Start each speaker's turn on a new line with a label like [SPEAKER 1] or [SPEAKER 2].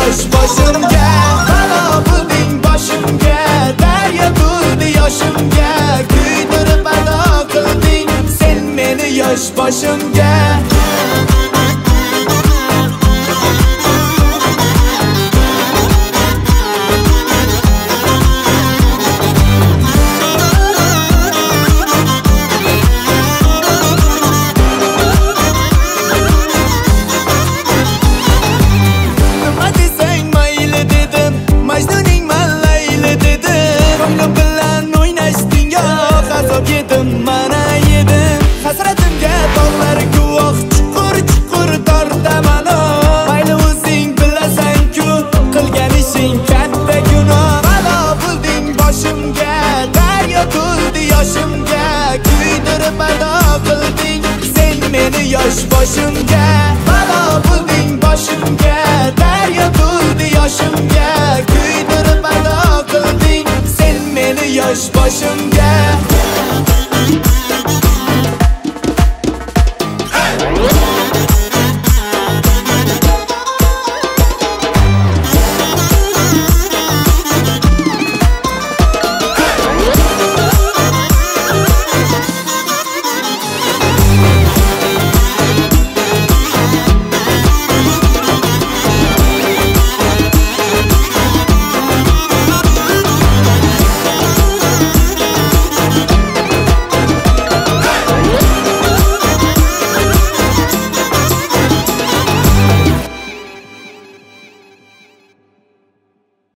[SPEAKER 1] yosh boshimga. Balo bo'lding boshimga, daryo to'ldi yoshimga. Kuydirib ado qilding sen meni yosh boshimga. Mana yedim hasratimga tog'lar guvoh, chuqur chuqur tortaman. Mayli o'zing bilasan-ku qilgan ishing katta gunoh. Balo bo'lding boshimga, daryo to'ldi yoshimga. Kuydirib ado qilding sen meni yosh boshimga. Balo bo'lding boshimga, daryo to'ldi yoshimga. Kuydirib ado qilding sen meni yosh boshimga.